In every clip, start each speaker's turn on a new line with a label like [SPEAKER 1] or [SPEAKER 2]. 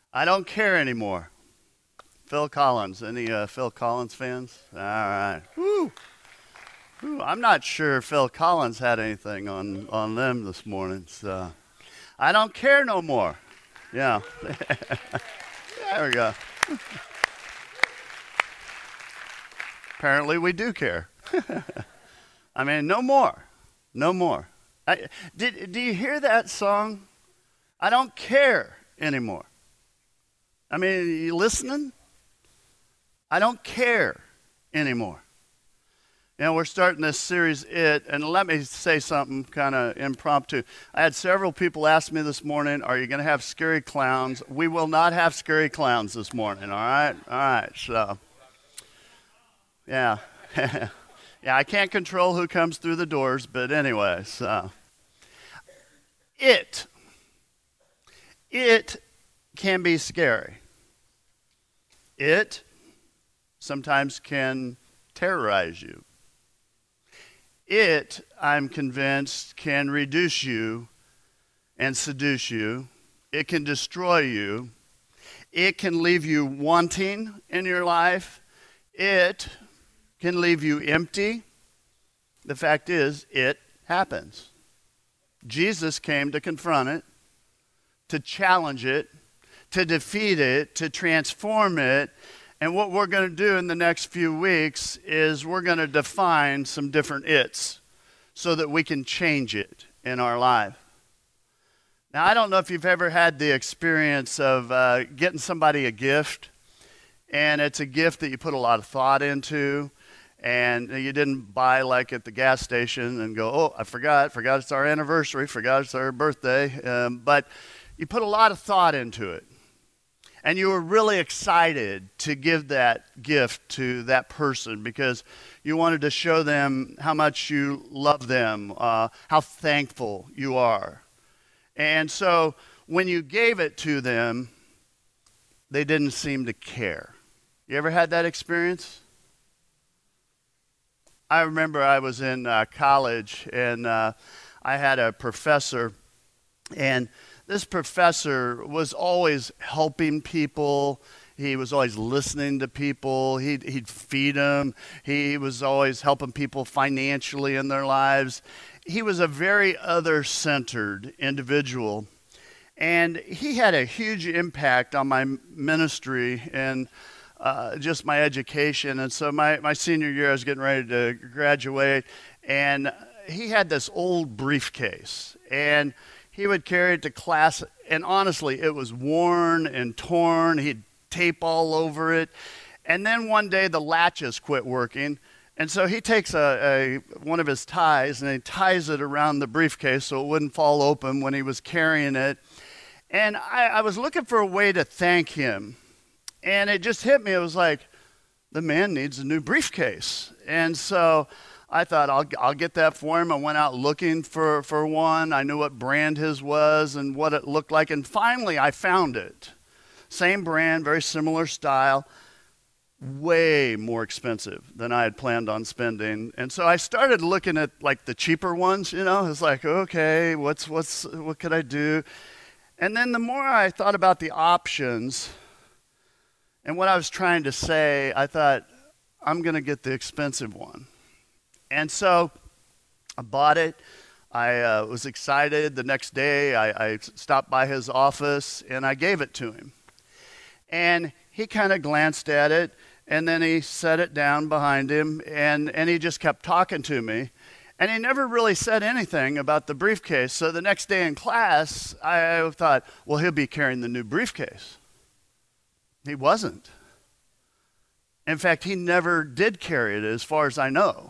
[SPEAKER 1] I don't care anymore. Phil Collins. Any Phil Collins fans? All right. Woo. Woo. I'm not sure Phil Collins had anything on them this morning. So I don't care no more. Yeah. There we go. Apparently we do care. I mean, no more. No more. Do you hear that song? I don't care anymore. I mean, are you listening? I don't care anymore. You know, we're starting this series, and let me say something kind of impromptu. I had several people ask me this morning, are you going to have scary clowns? We will not have scary clowns this morning, all right? All right, so, yeah. Yeah, I can't control who comes through the doors, but anyway, so. It can be scary. It sometimes can terrorize you. It, I'm convinced, can reduce you and seduce you. It can destroy you. It can leave you wanting in your life. It can leave you empty. The fact is, it happens. Jesus came to confront it, to challenge it, to defeat it, to transform it. And what we're going to do in the next few weeks is we're going to define some different its so that we can change it in our life. Now, I don't know if you've ever had the experience of getting somebody a gift, and it's a gift that you put a lot of thought into, and you didn't buy like at the gas station and go, oh, I forgot it's our anniversary, forgot it's our birthday, but you put a lot of thought into it. And you were really excited to give that gift to that person because you wanted to show them how much you love them, how thankful you are. And so when you gave it to them, they didn't seem to care. You ever had that experience? I remember I was in college and I had a professor, and this professor was always helping people. He was always listening to people. He'd feed them. He was always helping people financially in their lives. He was a very other-centered individual. And he had a huge impact on my ministry and just my education. And so my senior year, I was getting ready to graduate, and he had this old briefcase. And he would carry it to class, and honestly, it was worn and torn. He'd tape all over it. And then one day, the latches quit working, and so he takes one of his ties, and he ties it around the briefcase so it wouldn't fall open when he was carrying it. And I was looking for a way to thank him, and it just hit me. It was like, the man needs a new briefcase. And so I thought, I'll get that for him. I went out looking for one. I knew what brand his was and what it looked like. And finally, I found it. Same brand, very similar style, way more expensive than I had planned on spending. And so I started looking at like the cheaper ones, you know. It's like, okay, what could I do? And then the more I thought about the options and what I was trying to say, I thought, I'm going to get the expensive one. And so I bought it. I was excited. The next day, I stopped by his office, and I gave it to him. And he kind of glanced at it, and then he set it down behind him, and he just kept talking to me. And he never really said anything about the briefcase. So the next day in class, I thought, well, he'll be carrying the new briefcase. He wasn't. In fact, he never did carry it as far as I know.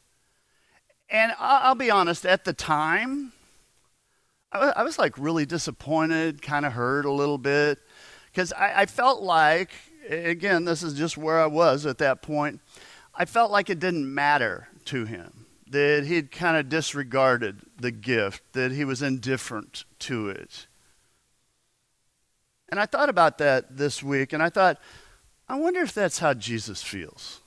[SPEAKER 1] And I'll be honest, at the time, I was like really disappointed, kind of hurt a little bit, because I felt like, again, this is just where I was at that point, I felt like it didn't matter to him, that he'd kind of disregarded the gift, that he was indifferent to it. And I thought about that this week, and I thought, I wonder if that's how Jesus feels.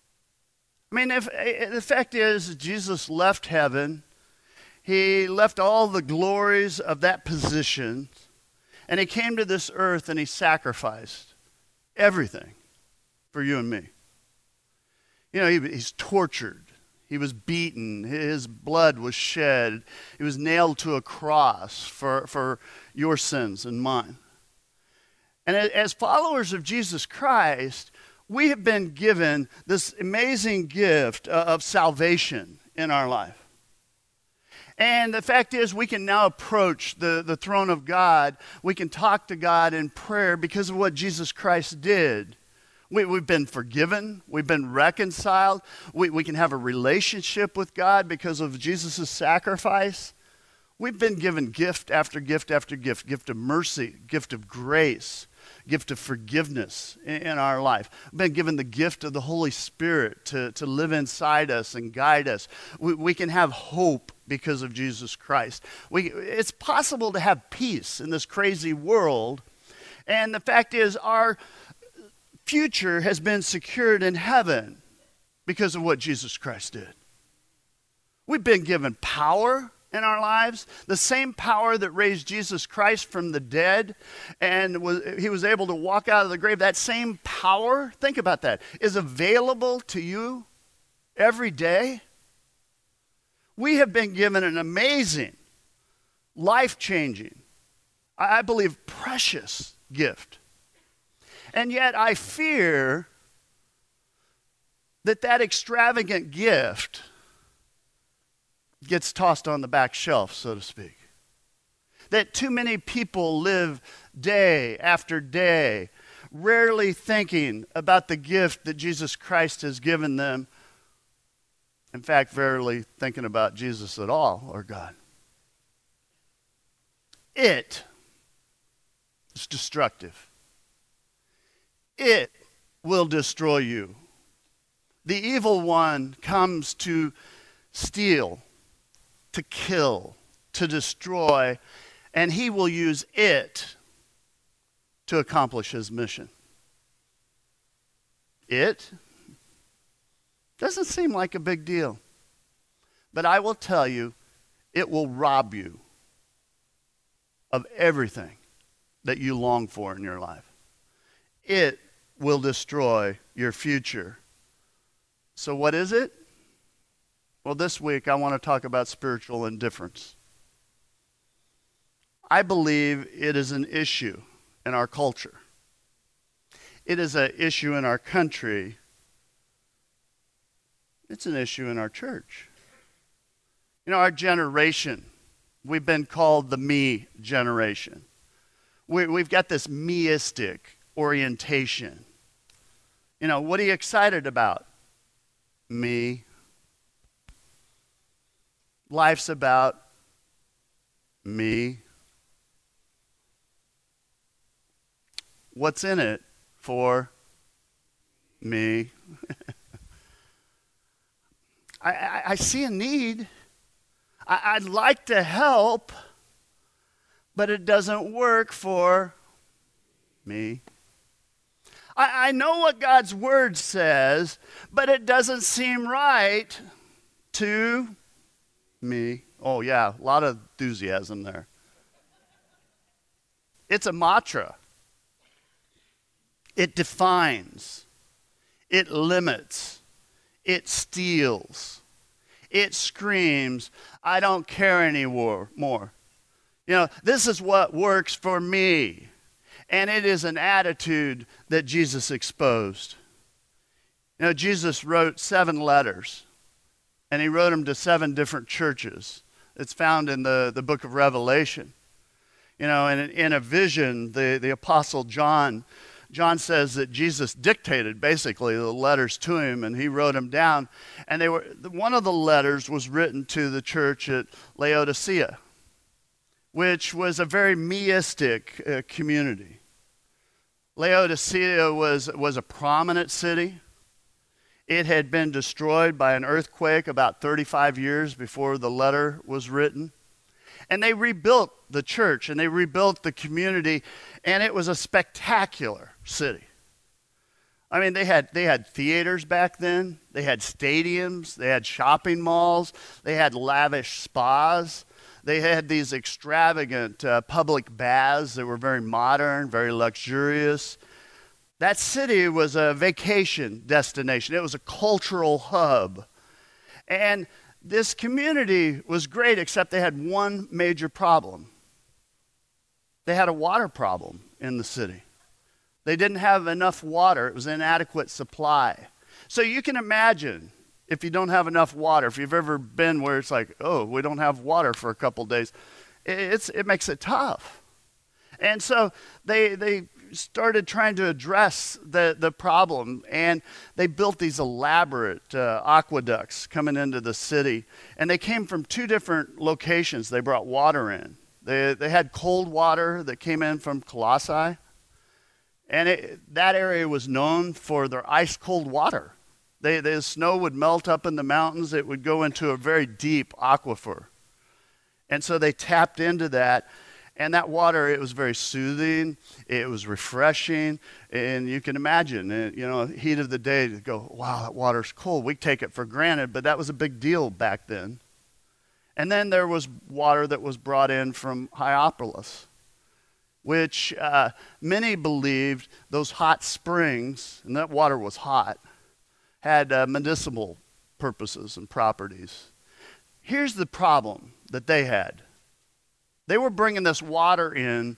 [SPEAKER 1] I mean, if the fact is, Jesus left heaven. He left all the glories of that position, And he came to this earth and he sacrificed everything for you and me. You know, he's tortured. He was beaten. His blood was shed. He was nailed to a cross for your sins and mine. And as followers of Jesus Christ, we have been given this amazing gift of salvation in our life. And the fact is, we can now approach the throne of God. We can talk to God in prayer because of what Jesus Christ did. We've been forgiven. We've been reconciled. We can have a relationship with God because of Jesus' sacrifice. We've been given gift after gift after gift. Gift of mercy, gift of grace, gift of forgiveness in our life. We've been given the gift of the Holy Spirit to live inside us and guide us. We can have hope because of Jesus Christ. It's possible to have peace in this crazy world. And the fact is, our future has been secured in heaven because of what Jesus Christ did. We've been given power in our lives, the same power that raised Jesus Christ from the dead and he was able to walk out of the grave. That same power, think about that, is available to you every day. We have been given an amazing, life-changing, I believe precious gift. And yet I fear that extravagant gift gets tossed on the back shelf, so to speak. That too many people live day after day, rarely thinking about the gift that Jesus Christ has given them. In fact, rarely thinking about Jesus at all, or God. It is destructive. It will destroy you. The evil one comes to steal, to kill, to destroy, and he will use it to accomplish his mission. It doesn't seem like a big deal, but I will tell you, it will rob you of everything that you long for in your life. It will destroy your future. So what is it? Well, this week I want to talk about spiritual indifference. I believe it is an issue in our culture. It is an issue in our country. It's an issue in our church. You know, our generation, we've been called the me generation. We've got this meistic orientation. You know, what are you excited about? Me. Life's about me. What's in it for me? I see a need. I'd like to help, but it doesn't work for me. I know what God's word says, but it doesn't seem right to me. Oh yeah, a lot of enthusiasm there. It's a mantra. It defines. It limits. It steals. It screams, I don't care anymore. You know, this is what works for me. And it is an attitude that Jesus exposed. You know, Jesus wrote 7 letters, and he wrote them to 7 different churches. It's found in the book of Revelation. You know, and in a vision, the Apostle John says that Jesus dictated basically the letters to him, and he wrote them down. And one of the letters was written to the church at Laodicea, which was a very meistic community. Laodicea was a prominent city. It had been destroyed by an earthquake about 35 years before the letter was written. And they rebuilt the church and they rebuilt the community, and it was a spectacular city. I mean, they had theaters back then. They had stadiums. They had shopping malls. They had lavish spas. They had these extravagant public baths that were very modern, very luxurious. That city was a vacation destination. It was a cultural hub. And this community was great, except they had one major problem. They had a water problem in the city. They didn't have enough water. It was an inadequate supply. So you can imagine if you don't have enough water, if you've ever been where it's like, oh, we don't have water for a couple days, it makes it tough. And so they started trying to address the problem, and they built these elaborate aqueducts coming into the city. And they came from two different locations. They brought water in. They had cold water that came in from Colossae, and that area was known for their ice-cold water. The snow would melt up in the mountains. It would go into a very deep aquifer. And so they tapped into that. And that water, it was very soothing. It was refreshing. And you can imagine, heat of the day to go, wow, that water's cold. We take it for granted, but that was a big deal back then. And then there was water that was brought in from Hierapolis, which many believed those hot springs, and that water was hot, had medicinal purposes and properties. Here's the problem that they had. They were bringing this water in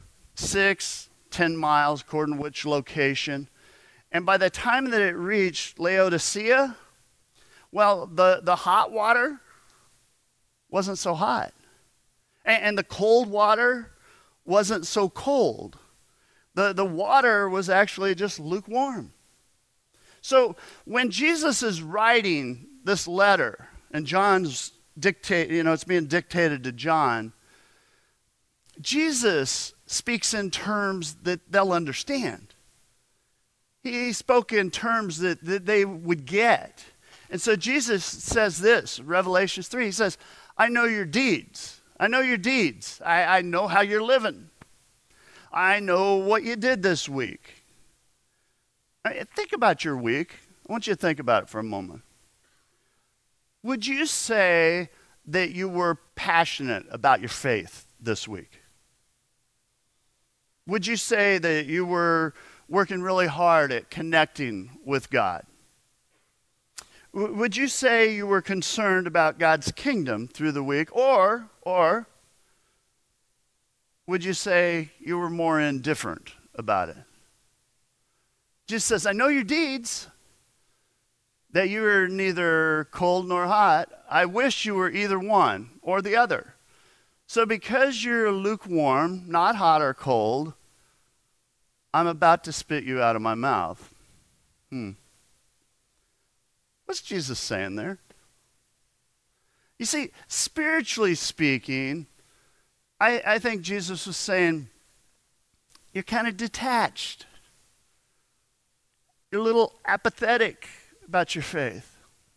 [SPEAKER 1] 6, 10 miles, according to which location. And by the time that it reached Laodicea, well, the hot water wasn't so hot. And the cold water wasn't so cold. The water was actually just lukewarm. So when Jesus is writing this letter, and John's it's being dictated to John, Jesus speaks in terms that they'll understand. He spoke in terms that they would get. And so Jesus says this, Revelation 3, he says, I know your deeds. I know your deeds. I know how you're living. I know what you did this week. Think about your week. I want you to think about it for a moment. Would you say that you were passionate about your faith this week? Would you say that you were working really hard at connecting with God? Would you say you were concerned about God's kingdom through the week? Or would you say you were more indifferent about it? Jesus says, I know your deeds, that you are neither cold nor hot. I wish you were either one or the other. So because you're lukewarm, not hot or cold, I'm about to spit you out of my mouth. What's Jesus saying there? You see, spiritually speaking, I think Jesus was saying, you're kind of detached. You're a little apathetic about your faith.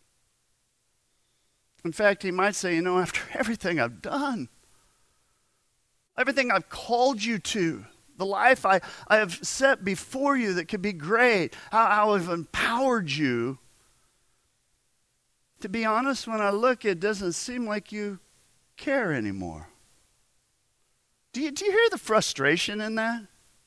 [SPEAKER 1] In fact, he might say, after everything I've done, everything I've called you to, the life I have set before you that could be great, how I've empowered you, to be honest, when I look, it doesn't seem like you care anymore. Do you hear the frustration in that?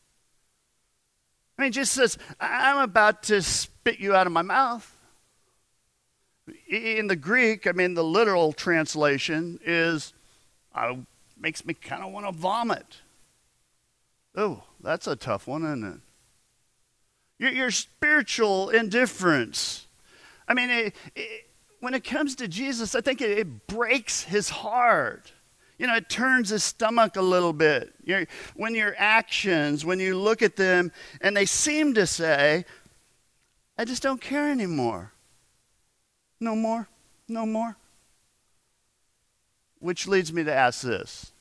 [SPEAKER 1] Jesus says, I'm about to spit you out of my mouth. In the Greek, the literal translation is, makes me kind of want to vomit. Oh, that's a tough one, isn't it? Your spiritual indifference. When it comes to Jesus, I think it breaks his heart. It turns his stomach a little bit. When your actions, when you look at them, and they seem to say, I just don't care anymore. No more, no more. Which leads me to ask this.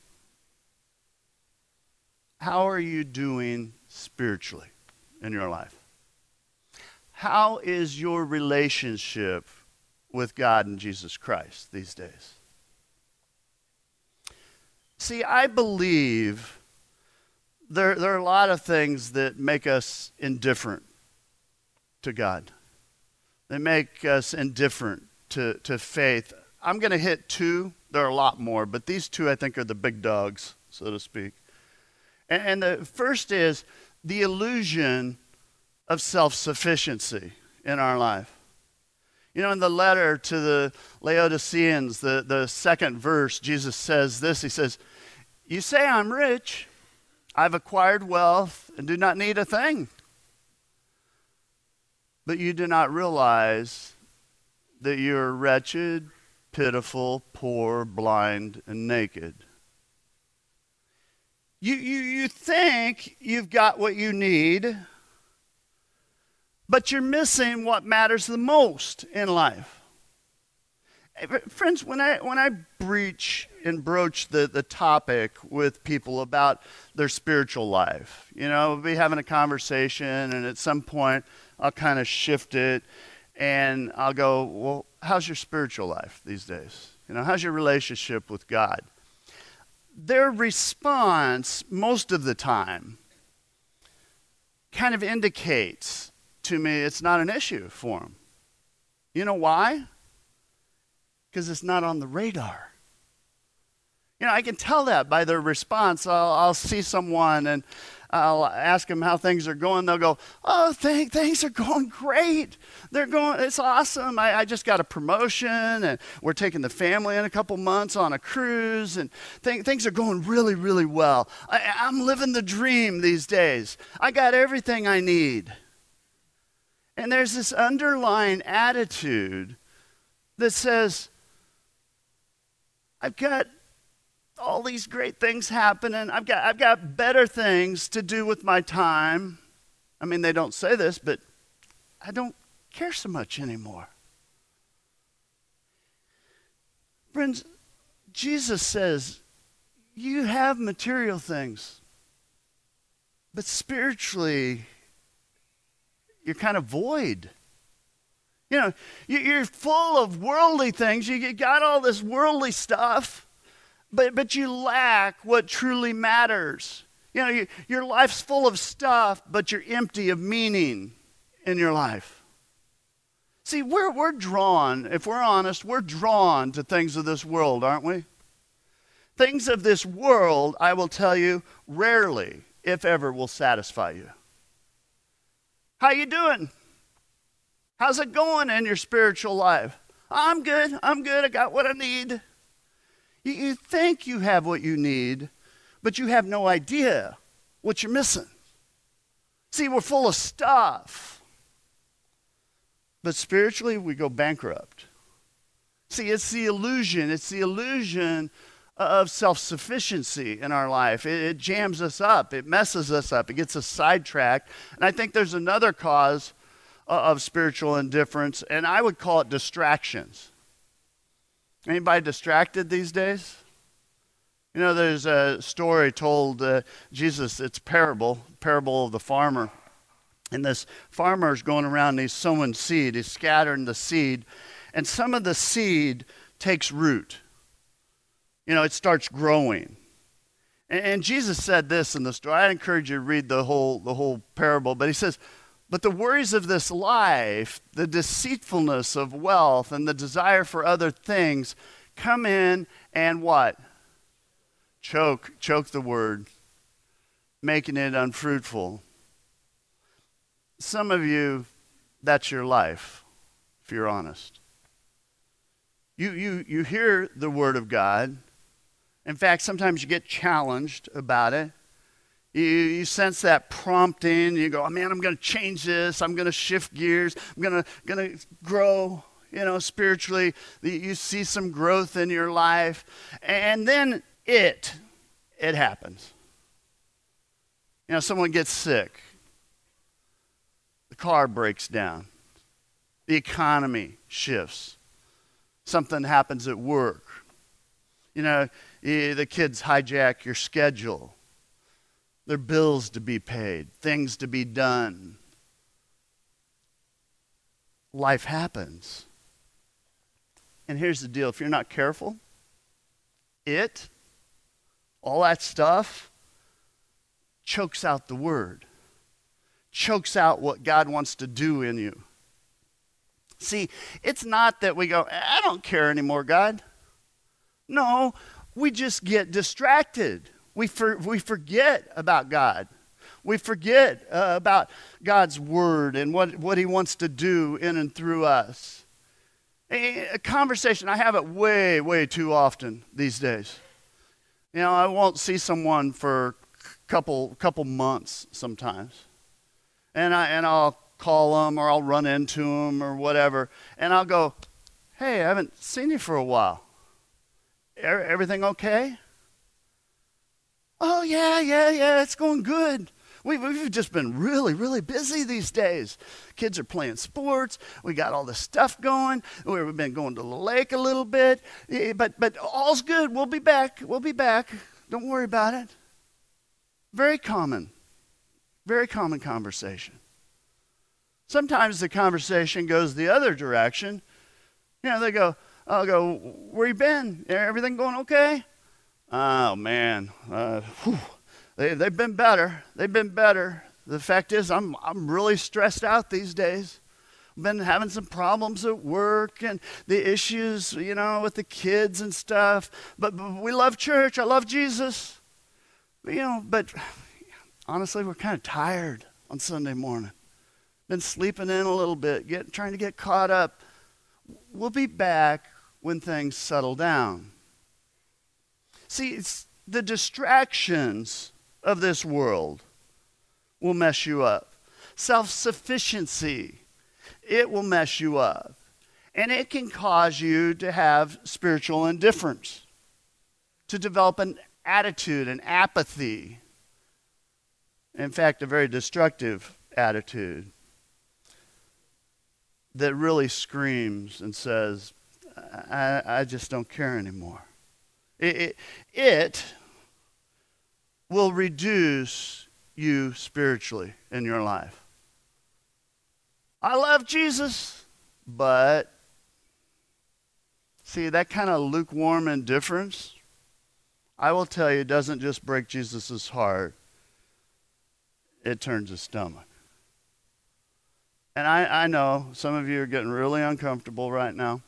[SPEAKER 1] How are you doing spiritually in your life? How is your relationship with God and Jesus Christ these days? See, I believe there are a lot of things that make us indifferent to God. They make us indifferent to faith I'm going to hit two. There are a lot more, but these two I think are the big dogs, so to speak. And the first is the illusion of self-sufficiency in our life. You know, in the letter to the Laodiceans, the second verse, Jesus says this. He says, "You say I'm rich, I've acquired wealth, and do not need a thing. But you do not realize that you're wretched, pitiful, poor, blind, and naked." You think you've got what you need, but you're missing what matters the most in life. Friends, when I breach and broach the topic with people about their spiritual life, you know, we'll be having a conversation, and at some point I'll kind of shift it, and I'll go, well, how's your spiritual life these days? You know, how's your relationship with God? Their response, most of the time, kind of indicates to me it's not an issue for them. You know why? Because it's not on the radar. You know, I can tell that by their response. I'll see someone and I'll ask them how things are going. They'll go, "Oh, things are going great. It's awesome. I just got a promotion, and we're taking the family in a couple months on a cruise, and things are going really, really well. I'm living the dream these days. I got everything I need." And there's this underlying attitude that says, I've got all these great things happening. I've got better things to do with my time. I mean, they don't say this, but I don't care so much anymore. Friends, Jesus says, you have material things, but spiritually, you're kind of void. You know, you're full of worldly things. You got all this worldly stuff, but you lack what truly matters. You know, your life's full of stuff, but you're empty of meaning in your life. See, we're drawn, if we're honest, we're drawn to things of this world, aren't we? Things of this world, I will tell you, rarely, if ever, will satisfy you. How you doing? How's it going in your spiritual life? I'm good. I got what I need. You think you have what you need, but you have no idea what you're missing. See, we're full of stuff, but spiritually we go bankrupt. See, it's the illusion of self-sufficiency in our life. It jams us up. It messes us up. It gets us sidetracked. And I think there's another cause of spiritual indifference, and I would call it distractions. Anybody distracted these days? You know, there's a story told, Jesus, it's parable of the farmer. And this farmer is going around and he's sowing seed. He's scattering the seed. And some of the seed takes root. You know, it starts growing. And Jesus said this in the story. I encourage you to read the whole parable. But he says, but the worries of this life, the deceitfulness of wealth, and the desire for other things come in and what? Choke the word, making it unfruitful. Some of you, that's your life, if you're honest. You hear the word of God. In fact, sometimes you get challenged about it. You sense that prompting. You go, oh, man, I'm going to change this. I'm going to shift gears. I'm going to grow, you know, spiritually. You see some growth in your life. And then it happens. You know, someone gets sick. The car breaks down. The economy shifts. Something happens at work. You know, the kids hijack your schedule. There are bills to be paid, things to be done. Life happens. And here's the deal. If you're not careful, all that stuff, chokes out the word. Chokes out what God wants to do in you. See, it's not that we go, I don't care anymore, God. No, we just get distracted. We forget about God. We forget about God's word and what he wants to do in and through us. A conversation, I have it way, way too often these days. You know, I won't see someone for a couple months sometimes. And I'll call them or I'll run into them or whatever. And I'll go, hey, I haven't seen you for a while. Everything okay? Oh, yeah, it's going good. We've just been really, really busy these days. Kids are playing sports. We got all this stuff going. We've been going to the lake a little bit. But all's good. We'll be back. Don't worry about it. Very common conversation. Sometimes the conversation goes the other direction. You know, I'll go, where you been? Everything going okay? Oh, man. They've been better. The fact is, I'm really stressed out these days. I've been having some problems at work and the issues, you know, with the kids and stuff. But we love church. I love Jesus. But honestly, we're kind of tired on Sunday morning. Been sleeping in a little bit, trying to get caught up. We'll be back when things settle down. See, it's the distractions of this world will mess you up. Self-sufficiency, it will mess you up. And it can cause you to have spiritual indifference, to develop an attitude, an apathy. In fact, a very destructive attitude that really screams and says, I just don't care anymore. It will reduce you spiritually in your life. I love Jesus, but see, that kind of lukewarm indifference, I will tell you, doesn't just break Jesus' heart, it turns his stomach. And I know some of you are getting really uncomfortable right now.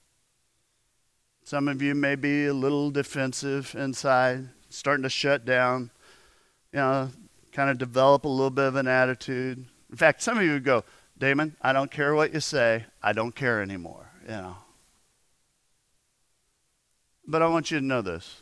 [SPEAKER 1] Some of you may be a little defensive inside, starting to shut down, kind of develop a little bit of an attitude. In fact, some of you would go, Damon, I don't care what you say. I don't care anymore, But I want you to know this.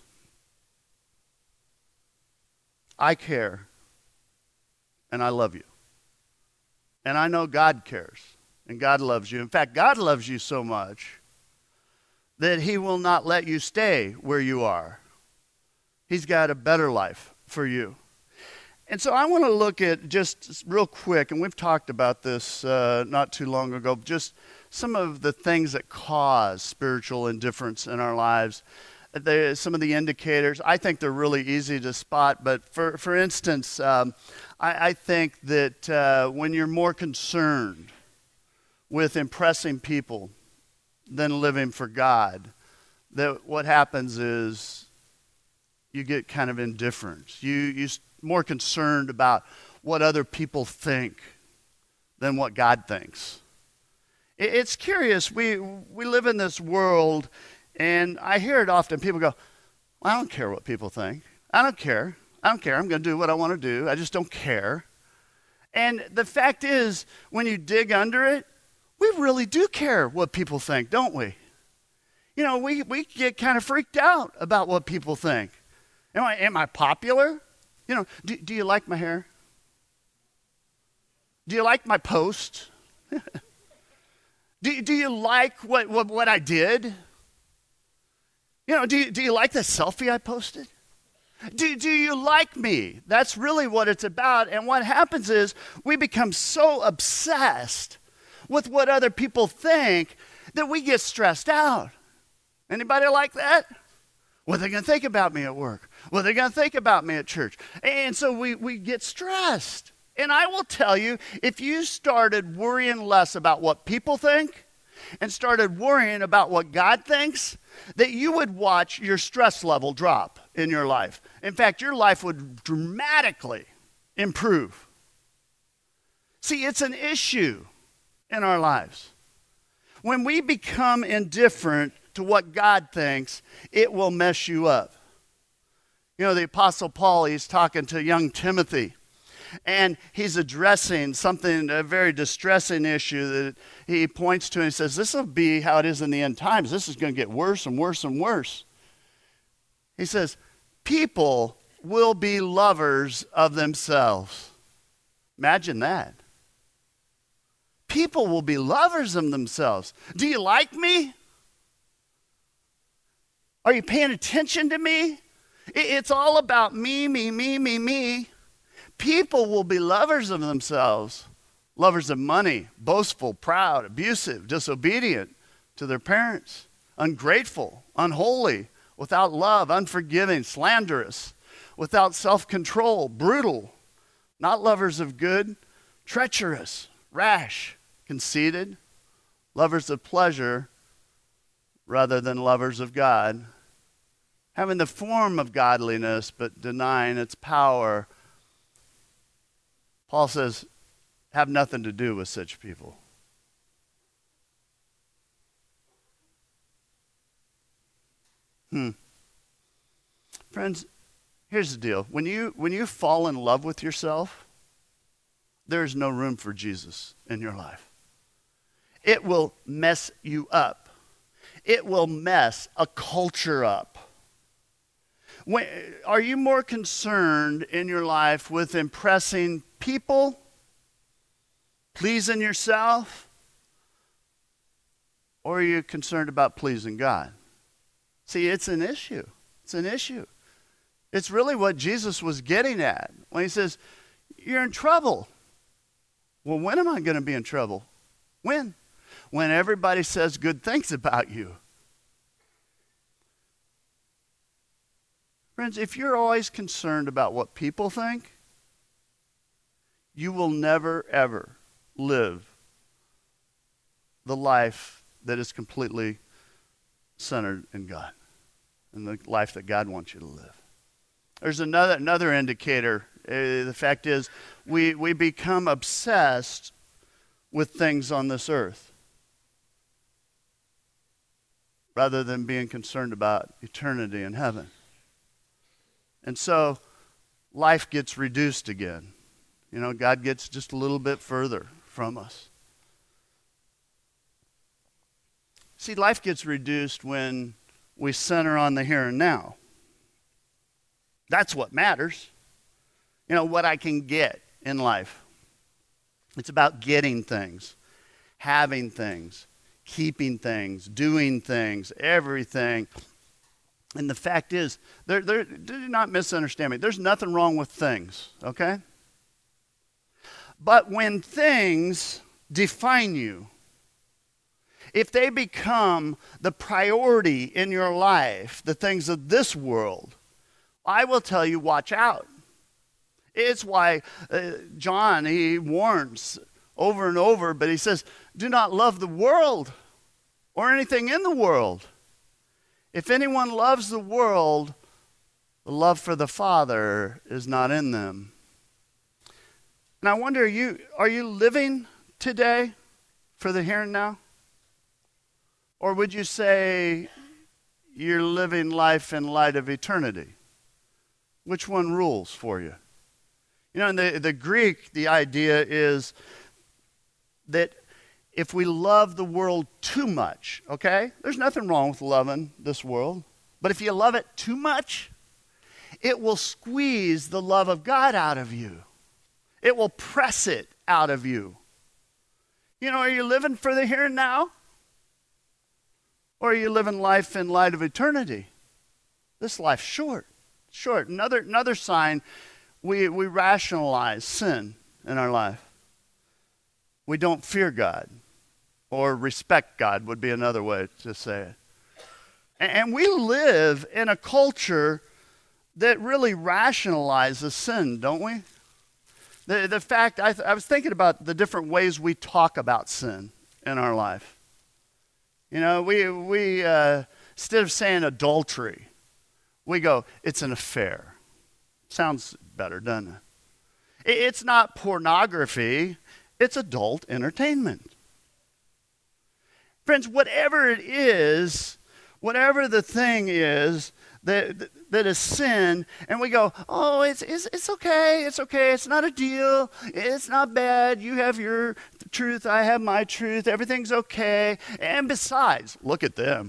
[SPEAKER 1] I care, and I love you. And I know God cares, and God loves you. In fact, God loves you so much that he will not let you stay where you are. He's got a better life for you. And so I want to look at just real quick, and we've talked about this not too long ago, just some of the things that cause spiritual indifference in our lives. Some of the indicators, I think they're really easy to spot, but for instance, I think that when you're more concerned with impressing people than living for God, that what happens is you get kind of indifferent. You're more concerned about what other people think than what God thinks. It's curious. We live in this world, and I hear it often. People go, well, I don't care what people think. I don't care. I'm going to do what I want to do. I just don't care. And the fact is, when you dig under it, we really do care what people think, don't we? We get kind of freaked out about what people think. Am I popular? Do you like my hair? Do you like my post? do you like what I did? Do you like the selfie I posted? Do you like me? That's really what it's about. And what happens is we become so obsessed with what other people think that we get stressed out. Anybody like that? What are they going to think about me at work? What are they going to think about me at church? And so we get stressed. And I will tell you, if you started worrying less about what people think and started worrying about what God thinks, that you would watch your stress level drop in your life. In fact, your life would dramatically improve. See, it's an issue in our lives. When we become indifferent to what God thinks, it will mess you up. You know, the Apostle Paul, he's talking to young Timothy, and he's addressing something, a very distressing issue that he points to, and he says, this will be how it is in the end times. This is going to get worse and worse and worse. He says, people will be lovers of themselves. Imagine that. People will be lovers of themselves. Do you like me? Are you paying attention to me? It's all about me, me, me, me, me. People will be lovers of themselves, lovers of money, boastful, proud, abusive, disobedient to their parents, ungrateful, unholy, without love, unforgiving, slanderous, without self-control, brutal, not lovers of good, treacherous, rash, conceited, lovers of pleasure rather than lovers of God, having the form of godliness but denying its power. Paul says, have nothing to do with such people. Friends, here's the deal. When you fall in love with yourself, there's no room for Jesus in your life. It will mess you up. It will mess a culture up. Are you more concerned in your life with impressing people, pleasing yourself, or are you concerned about pleasing God? See, it's an issue. It's an issue. It's really what Jesus was getting at when he says, you're in trouble. Well, when am I going to be in trouble? When? When everybody says good things about you. Friends, if you're always concerned about what people think, you will never, ever live the life that is completely centered in God and the life that God wants you to live. There's another indicator. The fact is, we become obsessed with things on this earth rather than being concerned about eternity in heaven. And so life gets reduced again. You know, God gets just a little bit further from us. See, life gets reduced when we center on the here and now. That's what matters. You know, what I can get in life. It's about getting things, having things, keeping things, doing things, everything. And the fact is, do not misunderstand me. There's nothing wrong with things, okay? But when things define you, if they become the priority in your life, the things of this world, I will tell you, watch out. It's why John, he warns over and over, but he says, do not love the world or anything in the world. If anyone loves the world, the love for the Father is not in them. And I wonder, are you living today for the here and now? Or would you say you're living life in light of eternity? Which one rules for you? You know, in the Greek, the idea is that if we love the world too much, okay? There's nothing wrong with loving this world. But if you love it too much, it will squeeze the love of God out of you. It will press it out of you. You know, are you living for the here and now? Or are you living life in light of eternity? This life's short. Short. Another sign, we rationalize sin in our life. We don't fear God. Or respect God would be another way to say it. And we live in a culture that really rationalizes sin, don't we? The fact, I was thinking about the different ways we talk about sin in our life. You know, we instead of saying adultery, we go, it's an affair. Sounds better, doesn't it? It's not pornography, it's adult entertainment. Friends, whatever it is, whatever the thing is that is sin, and we go, oh, it's okay, it's not a deal, it's not bad, you have your truth, I have my truth, everything's okay. And besides, look at them.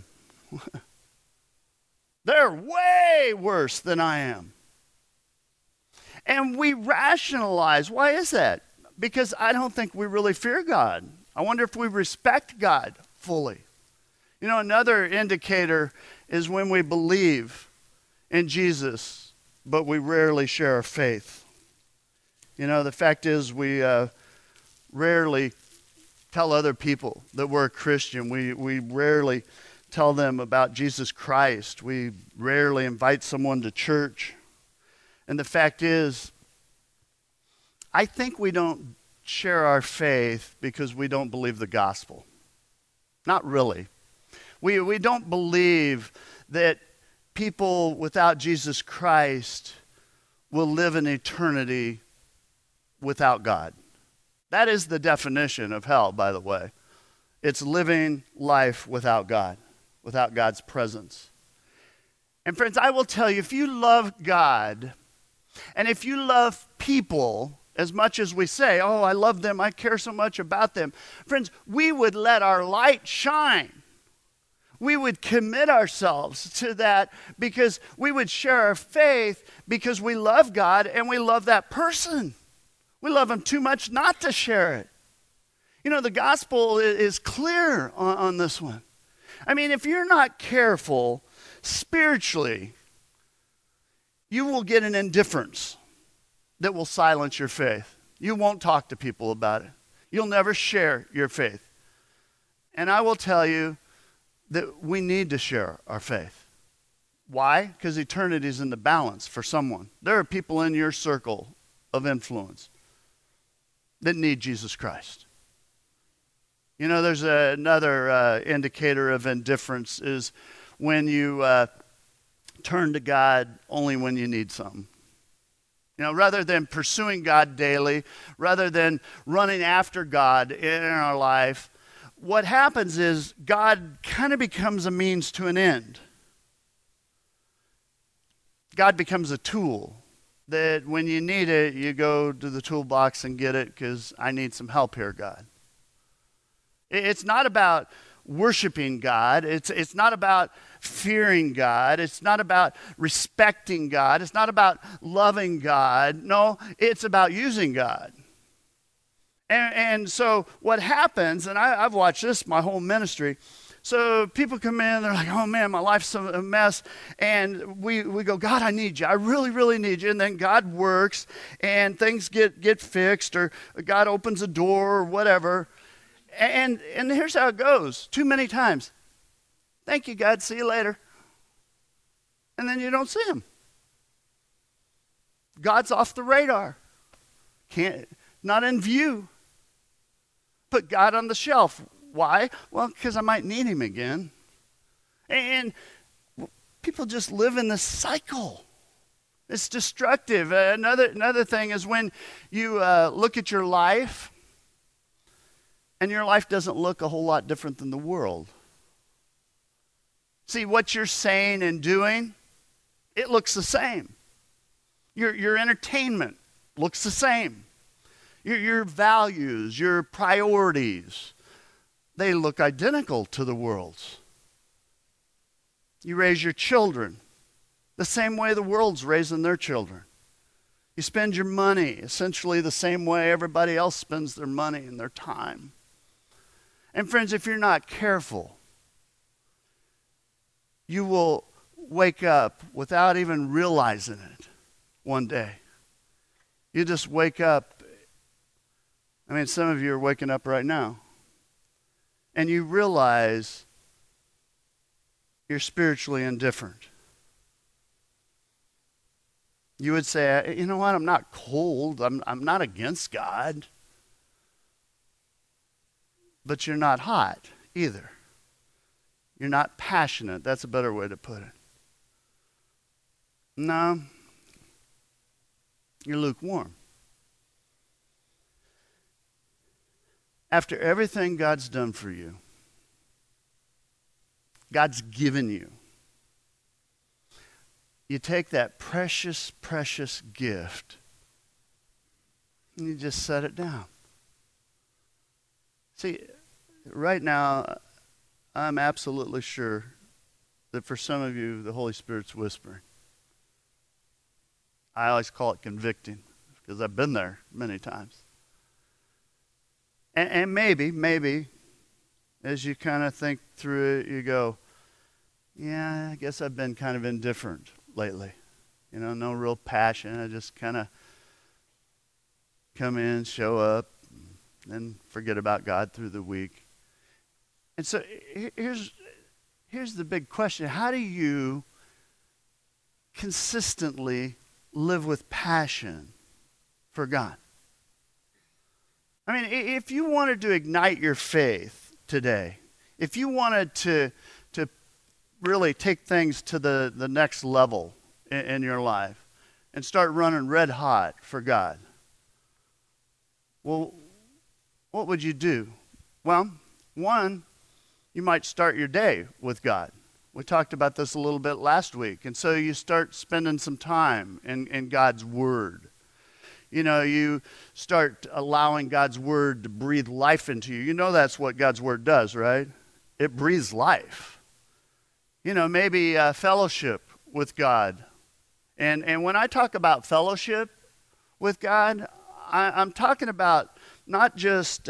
[SPEAKER 1] They're way worse than I am. And we rationalize. Why is that? Because I don't think we really fear God. I wonder if we respect God fully. You know, another indicator is when we believe in Jesus, but we rarely share our faith. You know, the fact is we rarely tell other people that we're a Christian. We rarely tell them about Jesus Christ. We rarely invite someone to church. And the fact is, I think we don't share our faith because we don't believe the gospel. Not really. We don't believe that people without Jesus Christ will live an eternity without God. That is the definition of hell, by the way. It's living life without God, without God's presence. And friends, I will tell you, if you love God, and if you love people as much as we say, oh, I love them, I care so much about them, friends, we would let our light shine. We would commit ourselves to that because we would share our faith because we love God and we love that person. We love them too much not to share it. You know, the gospel is clear on this one. I mean, if you're not careful spiritually, you will get an indifference that will silence your faith. You won't talk to people about it. You'll never share your faith. And I will tell you that we need to share our faith. Why? Because eternity is in the balance for someone. There are people in your circle of influence that need Jesus Christ. You know, there's another indicator of indifference is when you turn to God only when you need something. You know, rather than pursuing God daily, rather than running after God in our life, what happens is God kind of becomes a means to an end. God becomes a tool that when you need it, you go to the toolbox and get it because I need some help here, God. It's not about worshiping God. It's not about fearing God. It's not about respecting God. It's not about loving God. No, it's about using God. And so what happens, and I've watched this my whole ministry, so people come in, they're like, oh man, my life's a mess, and we go, God, I need you. I really, really need you. And then God works, and things get fixed, or God opens a door, or whatever. And here's how it goes. Too many times. Thank you, God. See you later. And then you don't see him. God's off the radar. Not in view. Put God on the shelf. Why? Well, because I might need him again. And people just live in this cycle. It's destructive. Another thing is when you look at your life, and your life doesn't look a whole lot different than the world. See, what you're saying and doing, it looks the same. Your entertainment looks the same. Your values, your priorities, they look identical to the world's. You raise your children the same way the world's raising their children. You spend your money essentially the same way everybody else spends their money and their time. And friends, if you're not careful, you will wake up without even realizing it one day. You just wake up. I mean, some of you are waking up right now. And you realize you're spiritually indifferent. You would say, you know what, I'm not cold. I'm not against God. But you're not hot either. You're not passionate. That's a better way to put it. No, you're lukewarm. After everything God's done for you, God's given you. You take that precious, precious gift and you just set it down. See, right now, I'm absolutely sure that for some of you, the Holy Spirit's whispering. I always call it convicting because I've been there many times. And maybe, as you kind of think through it, you go, yeah, I guess I've been kind of indifferent lately. You know, no real passion. I just kind of come in, show up, and forget about God through the week. And so here's the big question. How do you consistently live with passion for God? I mean, if you wanted to ignite your faith today, if you wanted to really take things to the next level in your life and start running red hot for God, well, what would you do? Well, one, you might start your day with God. We talked about this a little bit last week. And so you start spending some time in God's Word. You know, you start allowing God's Word to breathe life into you. You know that's what God's Word does, right? It breathes life. You know, maybe fellowship with God. And when I talk about fellowship with God, I'm talking about not just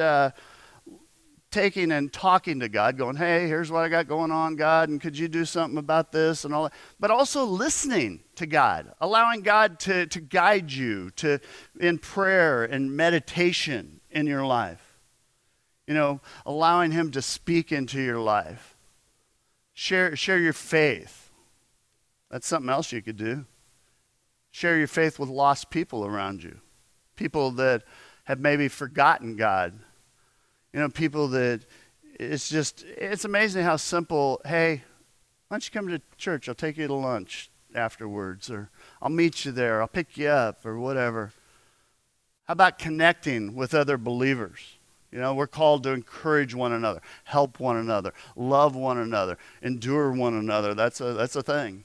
[SPEAKER 1] taking and talking to God, going, hey, here's what I got going on, God, and could you do something about this and all that, but also listening to God, allowing God to guide you in prayer and meditation in your life. You know, allowing Him to speak into your life. Share your faith. That's something else you could do. Share your faith with lost people around you. People that have maybe forgotten God. You know, people that it's amazing how simple, hey, why don't you come to church? I'll take you to lunch afterwards, or I'll meet you there, I'll pick you up, or whatever. How about connecting with other believers? You know, we're called to encourage one another, help one another, love one another, endure one another. That's a thing.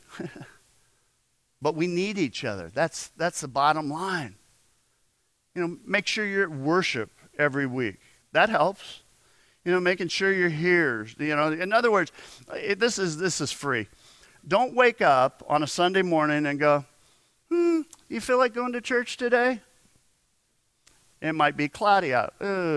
[SPEAKER 1] But we need each other. That's the bottom line. You know, make sure you're at worship every week. That helps. You know, making sure you're here. You know, in other words, this is free. Don't wake up on a Sunday morning and go, you feel like going to church today? It might be cloudy out.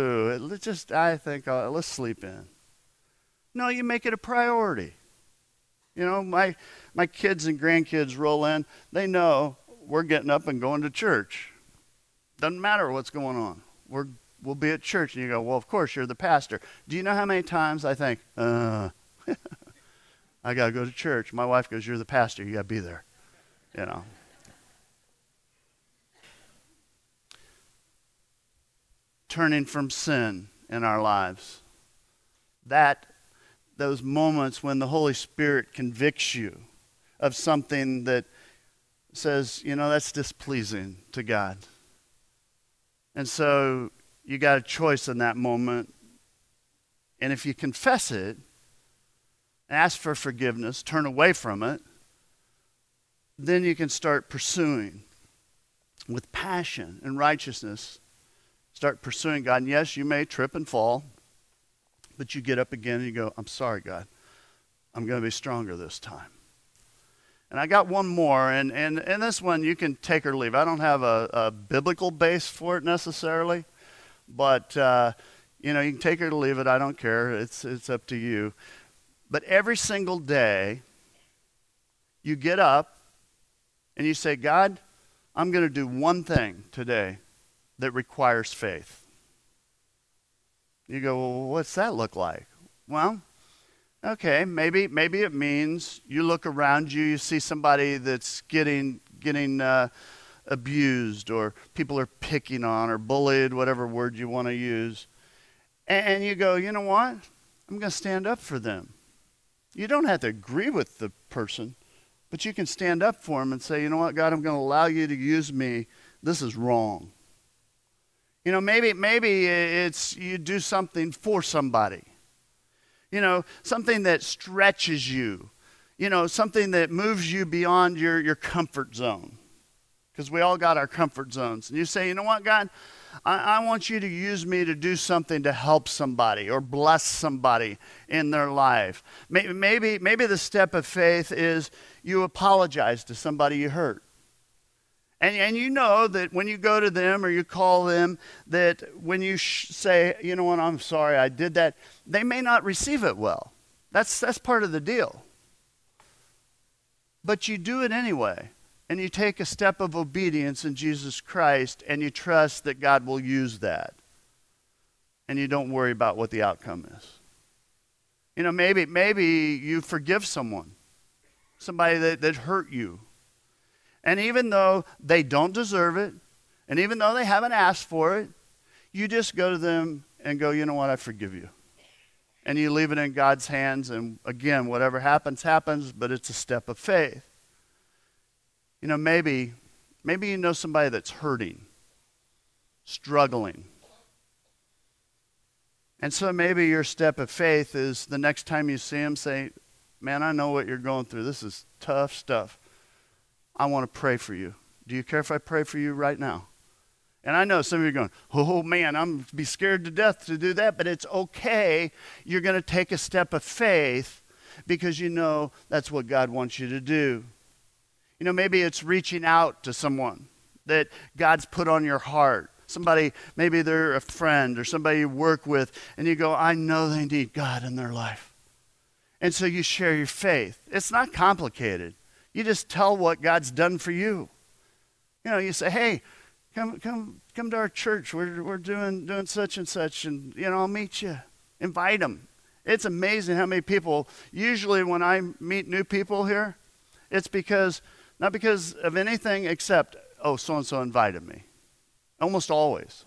[SPEAKER 1] I think let's sleep in. No, you make it a priority. You know, my kids and grandkids roll in. They know we're getting up and going to church. Doesn't matter what's going on. We'll be at church. And you go, well, of course, you're the pastor. Do you know how many times I think, I got to go to church. My wife goes, you're the pastor. You got to be there. You know. Turning from sin in our lives. Those moments when the Holy Spirit convicts you of something that says, you know, that's displeasing to God. And so you got a choice in that moment. And if you confess it, ask for forgiveness, turn away from it, then you can start pursuing with passion and righteousness. Start pursuing God. And yes, you may trip and fall, but you get up again and you go, I'm sorry, God. I'm going to be stronger this time. And I got one more, and this one you can take or leave. I don't have a biblical base for it necessarily, but you know, you can take it or leave it. I don't care. It's up to you. But every single day, you get up and you say, God, I'm going to do one thing today that requires faith. You go, well, what's that look like? Well, okay, maybe it means you look around you, you see somebody that's getting abused, or people are picking on, or bullied, whatever word you want to use. And you go, you know what? I'm going to stand up for them. You don't have to agree with the person, but you can stand up for them and say, you know what, God, I'm going to allow you to use me. This is wrong. You know, maybe it's you do something for somebody. something that stretches you, something that moves you beyond your comfort zone. Because we all got our comfort zones. And you say, you know what, God, I want you to use me to do something to help somebody or bless somebody in their life. Maybe the step of faith is you apologize to somebody you hurt. And you know that when you go to them or you call them, that when you say, you know what, I'm sorry, I did that, they may not receive it well. That's part of the deal. But you do it anyway. And you take a step of obedience in Jesus Christ, and you trust that God will use that. And you don't worry about what the outcome is. Maybe you forgive somebody that hurt you. And even though they don't deserve it, and even though they haven't asked for it, you just go to them and go, you know what, I forgive you. And you leave it in God's hands, and again, whatever happens, happens, but it's a step of faith. Maybe you know somebody that's hurting, struggling. And so maybe your step of faith is the next time you see them, say, man, I know what you're going through. This is tough stuff. I want to pray for you. Do you care if I pray for you right now? And I know some of you are going, oh man, I'm be scared to death to do that, but it's okay. You're going to take a step of faith because you know that's what God wants you to do. Maybe it's reaching out to someone that God's put on your heart. Somebody, maybe they're a friend or somebody you work with, and you go, I know they need God in their life. And so you share your faith. It's not complicated. You just tell what God's done for you. You say, hey, come to our church. We're doing such and such, and I'll meet you. Invite them. It's amazing how many people, usually when I meet new people here, it's not because of anything except, oh, so-and-so invited me. Almost always.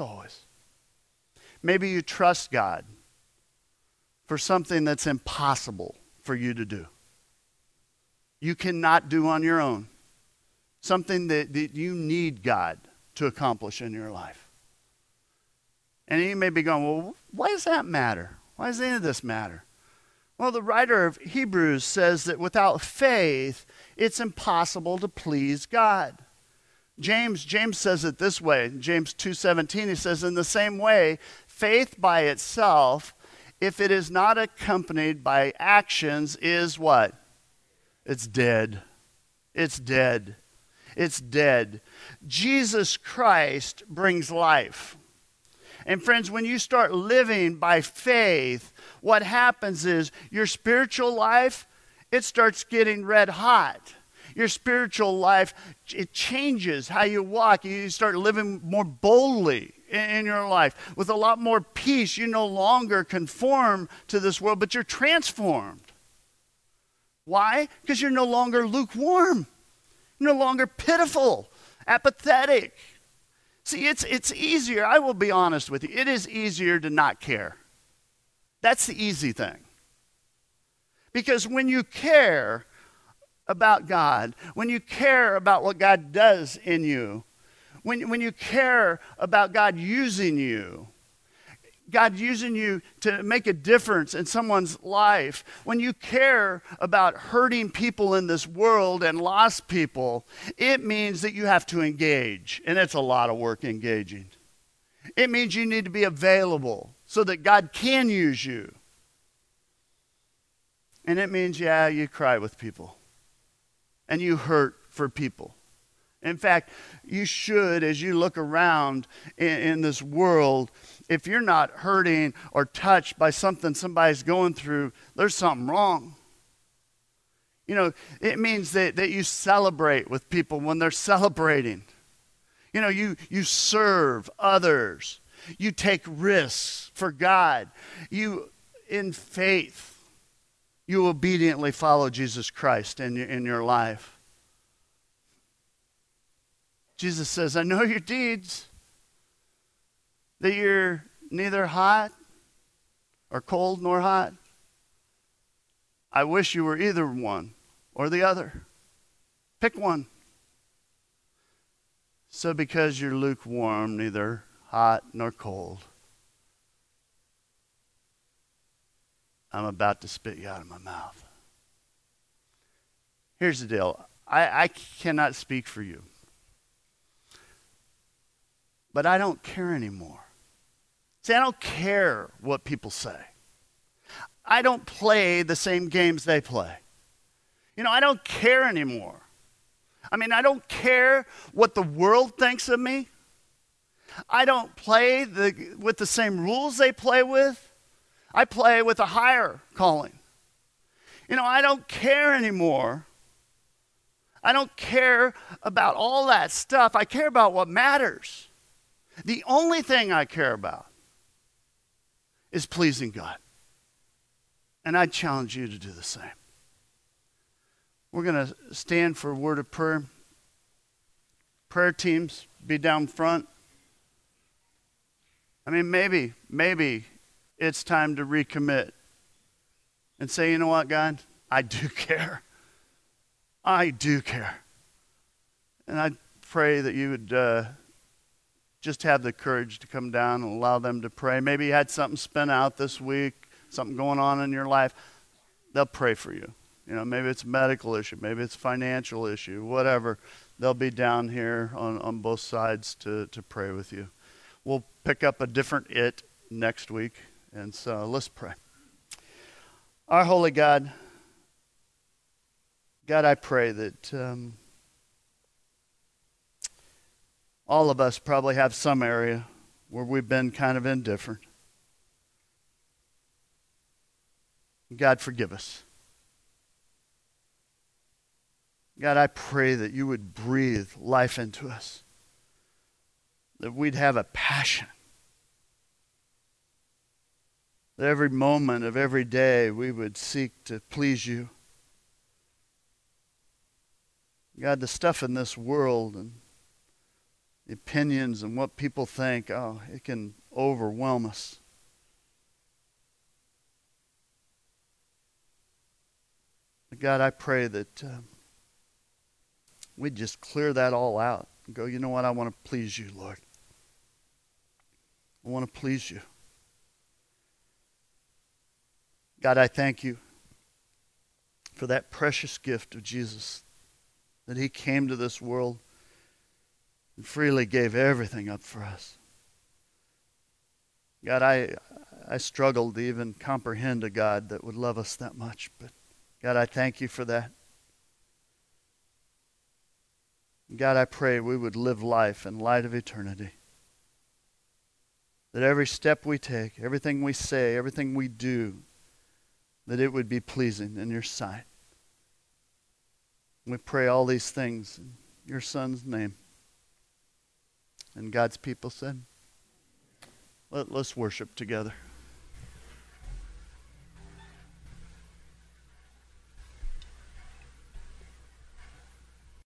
[SPEAKER 1] Maybe you trust God for something that's impossible for you to do. You cannot do on your own. Something that you need God to accomplish in your life. And you may be going, well, why does that matter? Why does any of this matter? Well, the writer of Hebrews says that without faith, it's impossible to please God. James says it this way. In James 2:17, he says, in the same way, faith by itself, if it is not accompanied by actions, is what? It's dead. It's dead. It's dead. Jesus Christ brings life. And friends, when you start living by faith, what happens is your spiritual life, it starts getting red hot. Your spiritual life, it changes how you walk. You start living more boldly in your life with a lot more peace. You no longer conform to this world, but you're transformed. Why? Because you're no longer lukewarm. You're no longer pitiful, apathetic. See, it's easier. I will be honest with you. It is easier to not care. That's the easy thing. Because when you care about God, when you care about what God does in you, when you care about God using you to make a difference in someone's life, when you care about hurting people in this world and lost people, it means that you have to engage. And it's a lot of work engaging. It means you need to be available so that God can use you. And it means, you cry with people. And you hurt for people. In fact, you should, as you look around in this world, if you're not hurting or touched by something somebody's going through, there's something wrong. It means that you celebrate with people when they're celebrating. You serve others. You take risks for God. You, in faith, you obediently follow Jesus Christ in your life. Jesus says, I know your deeds, that you're neither hot or cold nor hot. I wish you were either one or the other. Pick one. So because you're lukewarm, neither hot nor cold, I'm about to spit you out of my mouth. Here's the deal. I cannot speak for you. But I don't care anymore. See, I don't care what people say. I don't play the same games they play. I don't care anymore. I don't care what the world thinks of me. I don't play with the same rules they play with. I play with a higher calling. I don't care anymore. I don't care about all that stuff. I care about what matters. The only thing I care about is pleasing God. And I challenge you to do the same. We're going to stand for a word of prayer. Prayer teams, be down front. Maybe it's time to recommit and say, you know what, God? I do care. I do care. And I pray that you would just have the courage to come down and allow them to pray. Maybe you had something spin out this week, something going on in your life. They'll pray for you. Maybe it's a medical issue, maybe it's a financial issue, whatever. They'll be down here on both sides to pray with you. We'll pick up a different it next week. And so let's pray. Our holy God, I pray that all of us probably have some area where we've been kind of indifferent. God, forgive us. God, I pray that you would breathe life into us, that we'd have a passion, that every moment of every day we would seek to please you. God, the stuff in this world and the opinions and what people think, it can overwhelm us. But God, I pray that we'd just clear that all out and go, you know what, I want to please you, Lord. I want to please you. God, I thank you for that precious gift of Jesus, that he came to this world and freely gave everything up for us. God, I struggled to even comprehend a God that would love us that much, but God, I thank you for that. God, I pray we would live life in light of eternity. That every step we take, everything we say, everything we do, that it would be pleasing in your sight. We pray all these things in your Son's name. And God's people said, let's worship together.